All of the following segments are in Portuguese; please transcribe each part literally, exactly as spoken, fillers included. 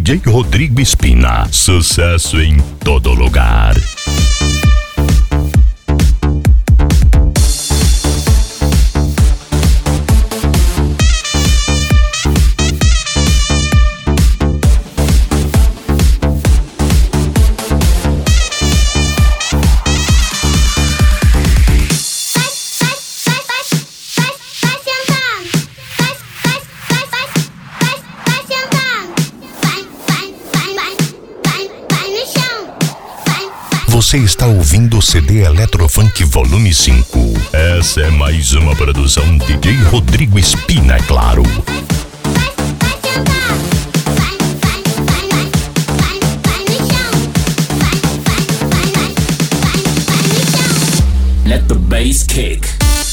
D J Rodrigo Espina, sucesso em todo lugar. Você está ouvindo o C D Eletrofunk Volume cinco. Essa é mais uma produção D J Rodrigo Espina, é claro. Let the bass kick.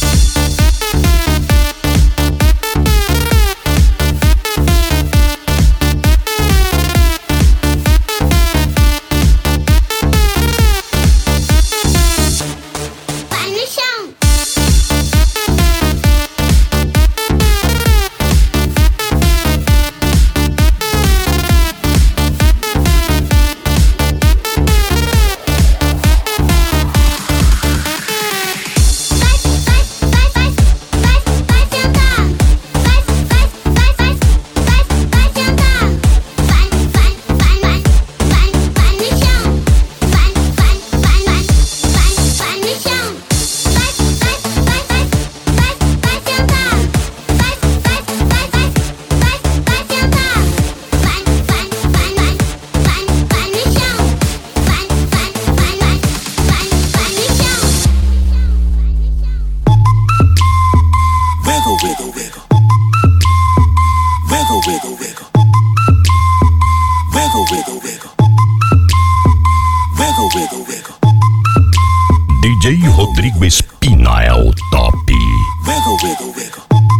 D J Rodrigo Espina é o top. Wiggle, wiggle, wiggle.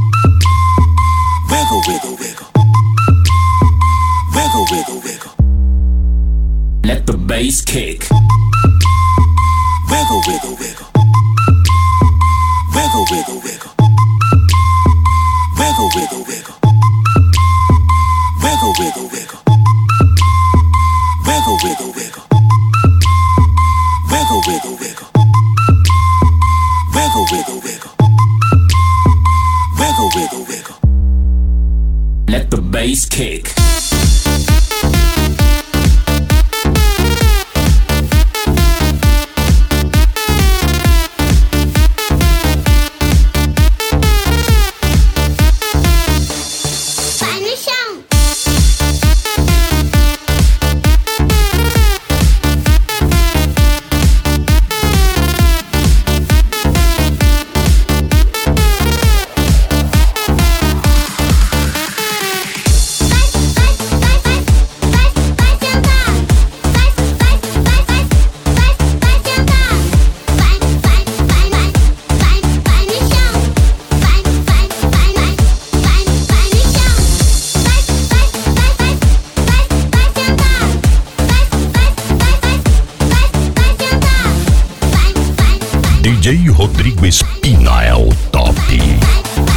Wiggle, wiggle, wiggle. Wiggle, wiggle, wiggle. Let the bass kick. Wiggle, wiggle, wiggle. Wiggle, wiggle, wiggle. Wiggle, wiggle, wiggle. Wiggle, wiggle, wiggle. Wiggle, wiggle, wiggle. Wiggle, wiggle, wiggle. Wiggle, wiggle, wiggle. Wiggle, wiggle, wiggle. Let the bass kick. D J Rodrigo Espina é o top.